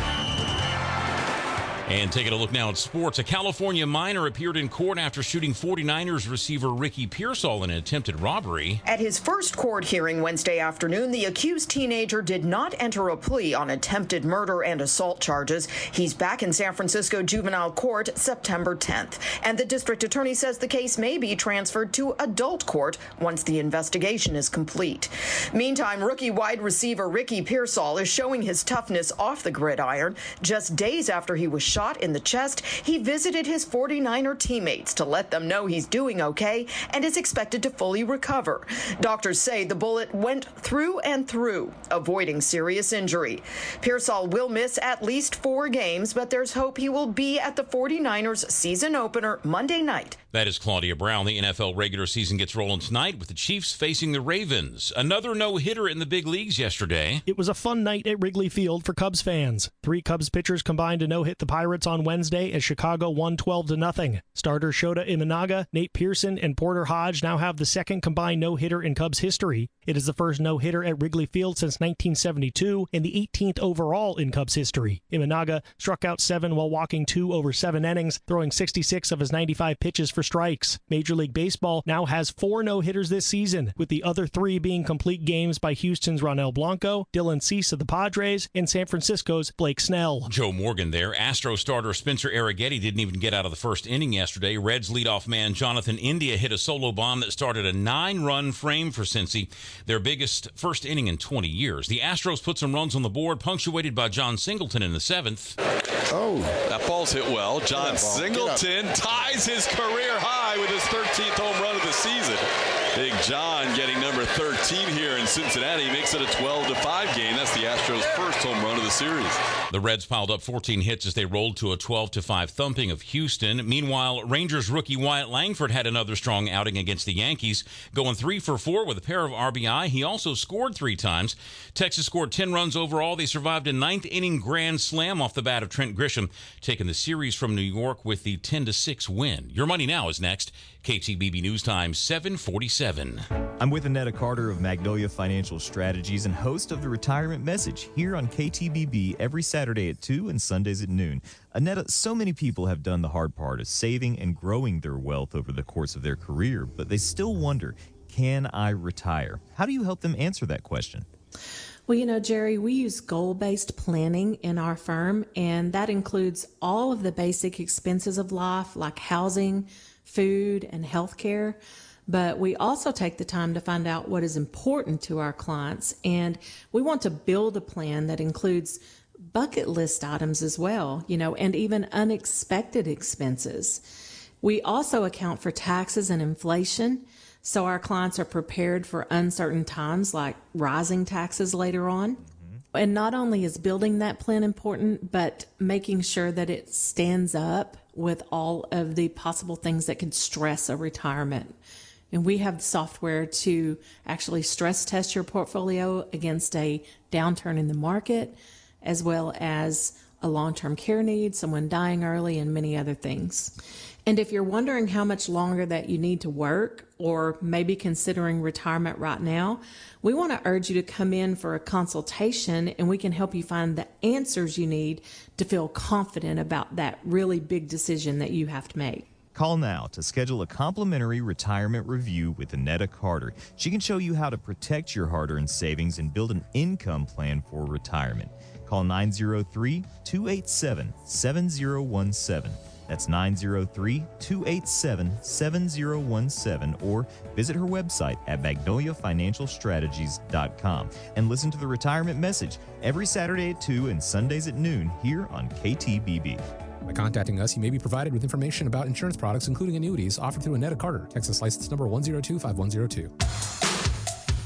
And taking a look now at sports, a California minor appeared in court after shooting forty-niners receiver Ricky Pearsall in an attempted robbery. At his first court hearing Wednesday afternoon, the accused teenager did not enter a plea on attempted murder and assault charges. He's back in San Francisco juvenile court September tenth. And the district attorney says the case may be transferred to adult court once the investigation is complete. Meantime, rookie wide receiver Ricky Pearsall is showing his toughness off the gridiron. Just days after he was shot shot in the chest, he visited his forty-niner teammates to let them know he's doing okay and is expected to fully recover. Doctors say the bullet went through and through, avoiding serious injury. Pearsall will miss at least four games, but there's hope he will be at the forty-niners season opener Monday night. That is Claudia Brown. The N F L regular season gets rolling tonight with the Chiefs facing the Ravens. Another no-hitter in the big leagues yesterday. It was a fun night at Wrigley Field for Cubs fans. Three Cubs pitchers combined to no-hit the Pirates on Wednesday as Chicago won twelve to nothing. Starter Shota Imanaga, Nate Pearson, and Porter Hodge now have the second combined no-hitter in Cubs history. It is the first no-hitter at Wrigley Field since nineteen seventy-two and the eighteenth overall in Cubs history. Imanaga struck out seven while walking two over seven innings, throwing sixty-six of his ninety-five pitches for strikes. Major League Baseball now has four no-hitters this season, with the other three being complete games by Houston's Ronel Blanco, Dylan Cease of the Padres, and San Francisco's Blake Snell. Joe Morgan there. Astros starter Spencer Arrighetti didn't even get out of the first inning yesterday. Reds leadoff man Jonathan India hit a solo bomb that started a nine-run frame for Cincy, their biggest first inning in twenty years. The Astros put some runs on the board, punctuated by John Singleton in the seventh. Oh, that ball's hit well. John Singleton ties his career high with his thirteenth home run of the season. Big John getting number thirteen here in Cincinnati makes it a twelve to five game. That's the Astros' first home run of the series. The Reds piled up fourteen hits as they rolled to a twelve to five thumping of Houston. Meanwhile, Rangers rookie Wyatt Langford had another strong outing against the Yankees, going three for four with a pair of R B I. He also scored three times. Texas scored ten runs overall. They survived a ninth inning grand slam off the bat of Trent Grisham, taking the series from New York with the ten to six win. Your Money Now is next. K T B B News Time, seven forty-seven. I'm with Annetta Carter of Magnolia Financial Strategies and host of the Retirement Message here on K T B B every Saturday at two and Sundays at noon. Annetta, so many people have done the hard part of saving and growing their wealth over the course of their career, but they still wonder, can I retire? How do you help them answer that question? Well, you know, Jerry, we use goal-based planning in our firm, and that includes all of the basic expenses of life like housing, food, and health care. But we also take the time to find out what is important to our clients, and we want to build a plan that includes bucket list items as well, you know, and even unexpected expenses. We also account for taxes and inflation, so our clients are prepared for uncertain times like rising taxes later on. Mm-hmm. And not only is building that plan important, but making sure that it stands up with all of the possible things that could stress a retirement. And we have the software to actually stress test your portfolio against a downturn in the market, as well as a long-term care need, someone dying early, and many other things. And if you're wondering how much longer that you need to work, or maybe considering retirement right now, we want to urge you to come in for a consultation, and we can help you find the answers you need to feel confident about that really big decision that you have to make. Call now to schedule a complimentary retirement review with Annetta Carter. She can show you how to protect your hard-earned savings and build an income plan for retirement. Call nine oh three, two eight seven, seven oh one seven. That's nine oh three, two eight seven, seven oh one seven, or visit her website at magnolia financial strategies dot com and listen to the Retirement Message every Saturday at two and Sundays at noon here on K T B B. By contacting us, you may be provided with information about insurance products, including annuities, offered through Annetta Carter, Texas license number one zero two five one zero two.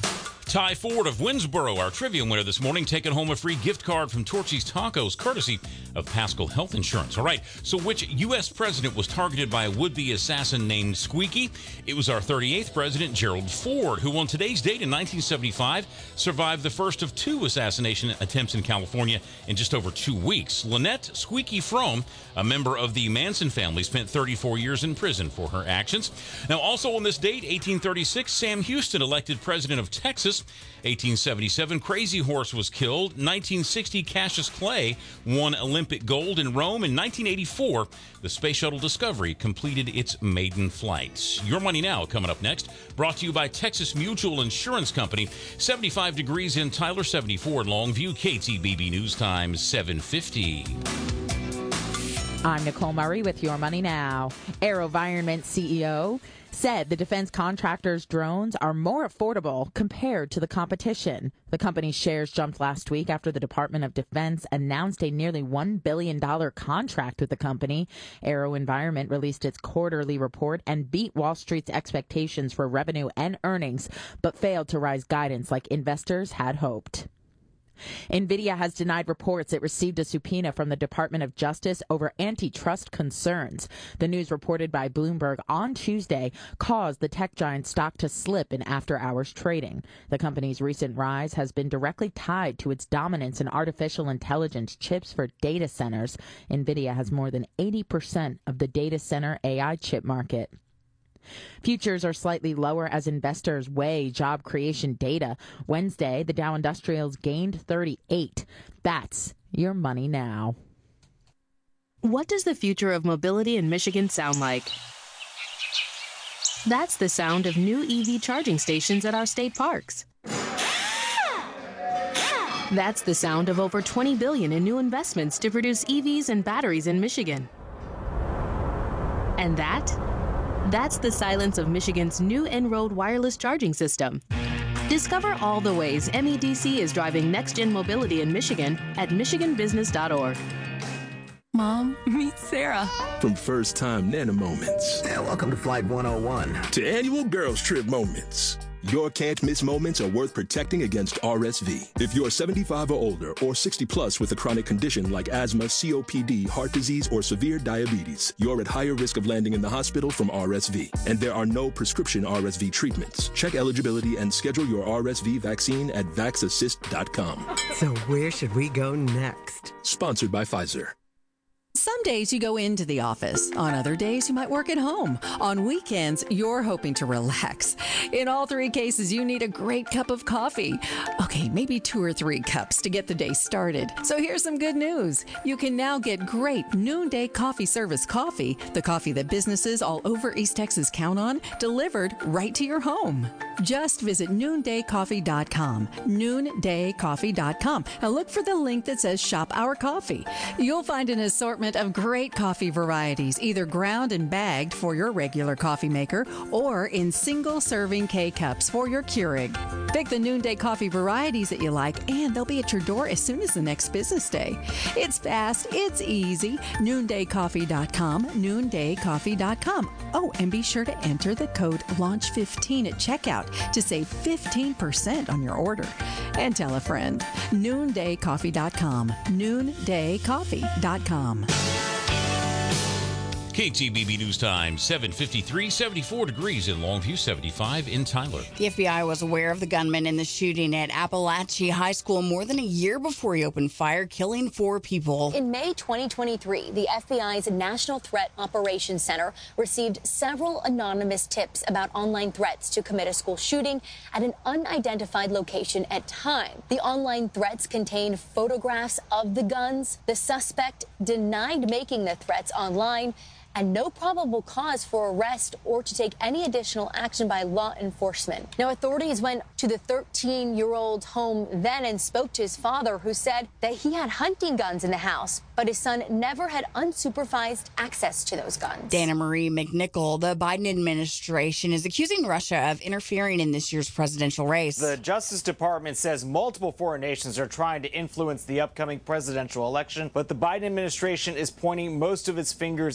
Ty Ford of Winsboro, our trivia winner this morning, taking home a free gift card from Torchy's Tacos, courtesy of Pascal Health Insurance. All right, so which U S president was targeted by a would-be assassin named Squeaky? It was our thirty-eighth president, Gerald Ford, who on today's date in nineteen seventy-five survived the first of two assassination attempts in California in just over two weeks. Lynette Squeaky Frome, a member of the Manson family, spent thirty-four years in prison for her actions. Now, also on this date, eighteen thirty-six, Sam Houston elected president of Texas. eighteen seventy-seven, Crazy Horse was killed. nineteen sixty, Cassius Clay won Olympic gold in Rome. In nineteen eighty-four, the Space Shuttle Discovery completed its maiden flight. Your Money Now coming up next, brought to you by Texas Mutual Insurance Company. seventy-five degrees in Tyler, seventy-four in Longview. K T B B News Time, seven fifty. I'm Nicole Murray with Your Money Now. AeroVironment C E O said the defense contractors' drones are more affordable compared to the competition. The company's shares jumped last week after the Department of Defense announced a nearly one billion dollars contract with the company. AeroVironment released its quarterly report and beat Wall Street's expectations for revenue and earnings, but failed to raise guidance like investors had hoped. NVIDIA has denied reports it received a subpoena from the Department of Justice over antitrust concerns. The news reported by Bloomberg on Tuesday caused the tech giant stock to slip in after-hours trading. The company's recent rise has been directly tied to its dominance in artificial intelligence chips for data centers. NVIDIA has more than eighty percent of the data center A I chip market. Futures are slightly lower as investors weigh job creation data. Wednesday, the Dow Industrials gained thirty-eight. That's Your Money Now. What does the future of mobility in Michigan sound like? That's the sound of new E V charging stations at our state parks. That's the sound of over twenty billion dollars in new investments to produce E Vs and batteries in Michigan. And that? That's the silence of Michigan's new En-Road wireless charging system. Discover all the ways M E D C is driving next-gen mobility in Michigan at michigan business dot org. Mom, meet Sarah. From first-time Nana moments. Yeah, welcome to Flight one oh one. To annual girls trip moments. Your can't-miss moments are worth protecting against R S V. If you're seventy-five or older or sixty plus with a chronic condition like asthma, C O P D, heart disease, or severe diabetes, you're at higher risk of landing in the hospital from R S V. And there are no prescription R S V treatments. Check eligibility and schedule your R S V vaccine at vax assist dot com. So where should we go next? Sponsored by Pfizer. Some days you go into the office. On other days, you might work at home. On weekends, you're hoping to relax. In all three cases, you need a great cup of coffee. Okay, maybe two or three cups to get the day started. So here's some good news. You can now get great noonday coffee service coffee, the coffee that businesses all over East Texas count on, delivered right to your home. Just visit noonday coffee dot com, noonday coffee dot com, and look for the link that says Shop Our Coffee. You'll find an assortment of great coffee varieties, either ground and bagged for your regular coffee maker or in single-serving K-cups for your Keurig. Pick the noonday coffee varieties that you like, and they'll be at your door as soon as the next business day. It's fast, it's easy. noonday coffee dot com, noonday coffee dot com. Oh, and be sure to enter the code launch fifteen at checkout to save fifteen percent on your order. And tell a friend. noonday coffee dot com, noonday coffee dot com. K T B B News Time, seven fifty-three, seventy-four degrees in Longview, seventy-five in Tyler. The F B I was aware of the gunman in the shooting at Appalachia High School more than a year before he opened fire, killing four people. In May twenty twenty-three, the F B I's National Threat Operations Center received several anonymous tips about online threats to commit a school shooting at an unidentified location at time. The online threats contained photographs of the guns. The suspect denied making the threats online, and no probable cause for arrest or to take any additional action by law enforcement. Now, authorities went to the thirteen-year-old's home then and spoke to his father, who said that he had hunting guns in the house, but his son never had unsupervised access to those guns. Dana Marie McNichol, the Biden administration is accusing Russia of interfering in this year's presidential race. The Justice Department says multiple foreign nations are trying to influence the upcoming presidential election, but the Biden administration is pointing most of its fingers at Russia.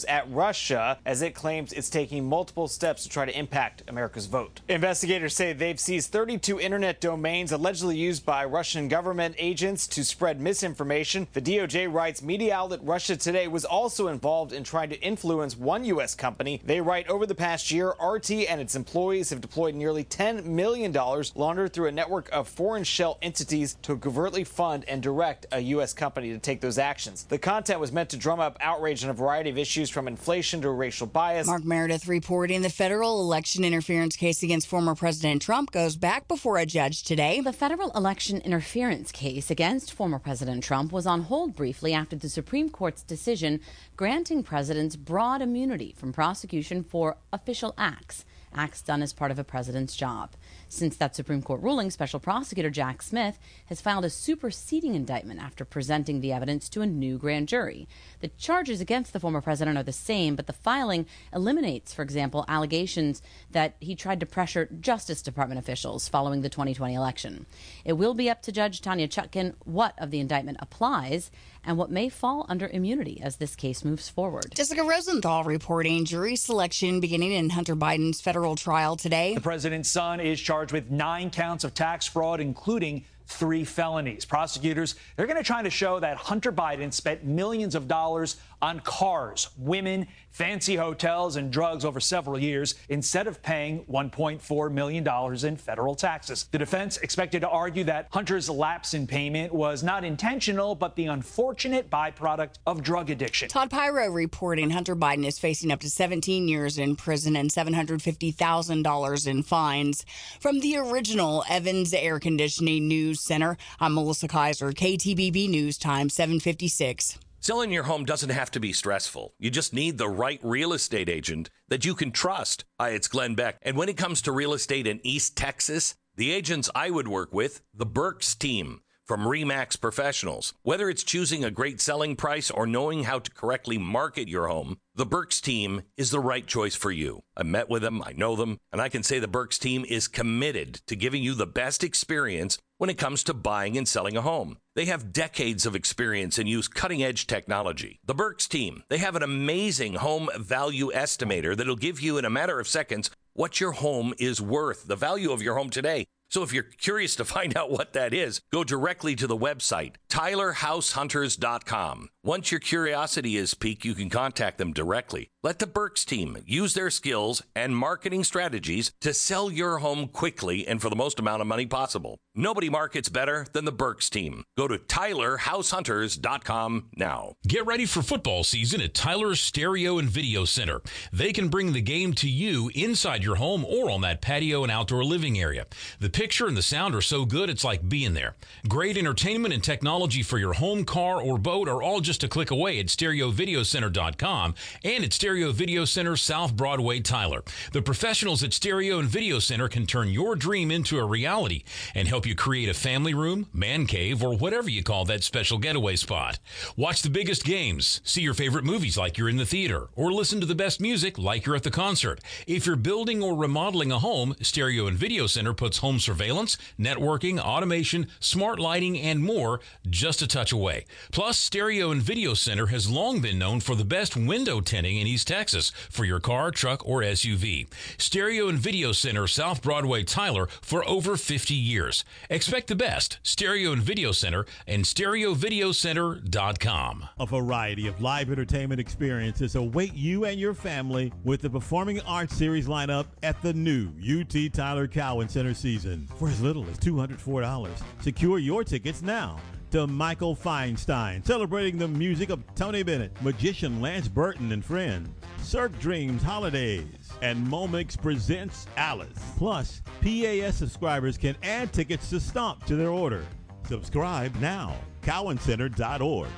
Russia, as it claims it's taking multiple steps to try to impact America's vote. Investigators say they've seized thirty-two internet domains allegedly used by Russian government agents to spread misinformation. The D O J writes media outlet Russia Today was also involved in trying to influence one U S company. They write over the past year, R T and its employees have deployed nearly ten million dollars laundered through a network of foreign shell entities to covertly fund and direct a U S company to take those actions. The content was meant to drum up outrage on a variety of issues from inflation to racial bias. Mark Meredith reporting the federal election interference case against former President Trump goes back before a judge today. The federal election interference case against former President Trump was on hold briefly after the Supreme Court's decision granting presidents broad immunity from prosecution for official acts, acts done as part of a president's job. Since that Supreme Court ruling, Special Prosecutor Jack Smith has filed a superseding indictment after presenting the evidence to a new grand jury. The charges against the former president are the same, but the filing eliminates, for example, allegations that he tried to pressure Justice Department officials following the twenty twenty election. It will be up to Judge Tanya Chutkan what of the indictment applies and what may fall under immunity as this case moves forward. Jessica Rosenthal reporting jury selection beginning in Hunter Biden's federal trial today. The president's son is charged with nine counts of tax fraud, including three felonies. Prosecutors, they're going to try to show that Hunter Biden spent millions of dollars on cars, women, fancy hotels, and drugs over several years instead of paying one point four million dollars in federal taxes. The defense expected to argue that Hunter's lapse in payment was not intentional, but the unfortunate byproduct of drug addiction. Todd Pyro reporting Hunter Biden is facing up to seventeen years in prison and seven hundred fifty thousand dollars in fines. From the original Evans Air Conditioning News Center, I'm Melissa Kaiser, K T B B News Time, seven fifty-six. Selling your home doesn't have to be stressful. You just need the right real estate agent that you can trust. Hi, it's Glenn Beck. And when it comes to real estate in East Texas, the agents I would work with, the Burks team from RE/MAX Professionals. Whether it's choosing a great selling price or knowing how to correctly market your home, the Burks team is the right choice for you. I met with them, I know them, and I can say the Burks team is committed to giving you the best experience when it comes to buying and selling a home. They have decades of experience and use cutting-edge technology. The Burks team, they have an amazing home value estimator that'll give you in a matter of seconds what your home is worth, the value of your home today. So if you're curious to find out what that is, go directly to the website, Tyler House Hunters dot com. Once your curiosity is piqued, you can contact them directly. Let the Burks team use their skills and marketing strategies to sell your home quickly and for the most amount of money possible. Nobody markets better than the Burks team. Go to Tyler House Hunters dot com now. Get ready for football season at Tyler's Stereo and Video Center. They can bring the game to you inside your home or on that patio and outdoor living area. The picture and the sound are so good, it's like being there. Great entertainment and technology for your home, car, or boat are all just a click away at Stereo Video Center dot com and at Stereo Video Center South Broadway, Tyler. The professionals at Stereo and Video Center can turn your dream into a reality and help you create a family room, man cave, or whatever you call that special getaway spot. Watch the biggest games, see your favorite movies like you're in the theater, or listen to the best music like you're at the concert. If you're building or remodeling a home, Stereo and Video Center puts home surveillance, networking, automation, smart lighting, and more just a touch away. Plus, Stereo and Video Center has long been known for the best window tinting in East Texas for your car, truck, or S U V. Stereo and Video Center, South Broadway, Tyler, for over fifty years. Expect the best. Stereo and Video Center and Stereo Video Center dot com. A variety of live entertainment experiences await you and your family with the Performing Arts Series lineup at the new U T Tyler Cowan Center season. For as little as two hundred four dollars. Secure your tickets now to Michael Feinstein, celebrating the music of Tony Bennett, magician Lance Burton and friends, Surf Dreams Holidays, and Momix presents Alice. Plus, P A S subscribers can add tickets to Stomp to their order. Subscribe now. Cowan Center dot org.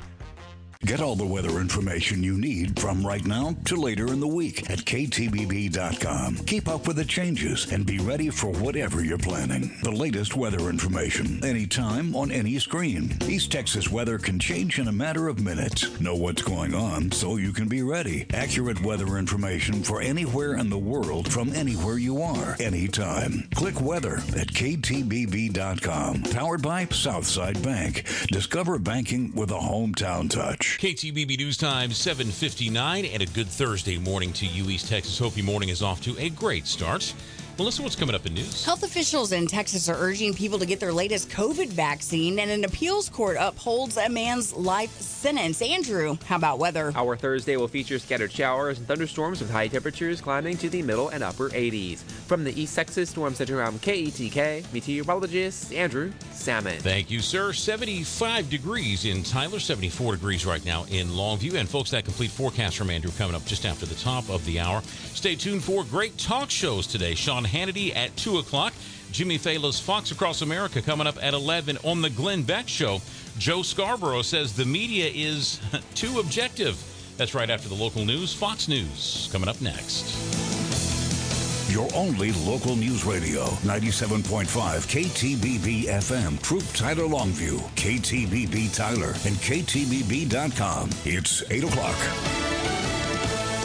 Get all the weather information you need from right now to later in the week at K T B B dot com. Keep up with the changes and be ready for whatever you're planning. The latest weather information, anytime on any screen. East Texas weather can change in a matter of minutes. Know what's going on so you can be ready. Accurate weather information for anywhere in the world from anywhere you are, anytime. Click weather at K T B B dot com. Powered by Southside Bank. Discover banking with a hometown touch. Rush. K T B B News Time, seven fifty-nine, and a good Thursday morning to you, East Texas. Hope your morning is off to a great start. Melissa, what's coming up in news? Health officials in Texas are urging people to get their latest COVID vaccine, and an appeals court upholds a man's life sentence. Andrew, how about weather? Our Thursday will feature scattered showers and thunderstorms with high temperatures climbing to the middle and upper eighties. From the East Texas Storm Center, I'm K E T K meteorologist Andrew Salmon. Thank you, sir. seventy-five degrees in Tyler, seventy-four degrees right now in Longview. And folks, that complete forecast from Andrew coming up just after the top of the hour. Stay tuned for great talk shows today. Sean Hannity at two o'clock. Jimmy Fallon's Fox Across America coming up at eleven on the Glenn Beck Show. Joe Scarborough says the media is too objective. That's right after the local news. Fox News coming up next. Your only local news radio, ninety-seven point five K T B B F M, Troop Tyler Longview, K T B B Tyler, and K T B B dot com. It's eight o'clock.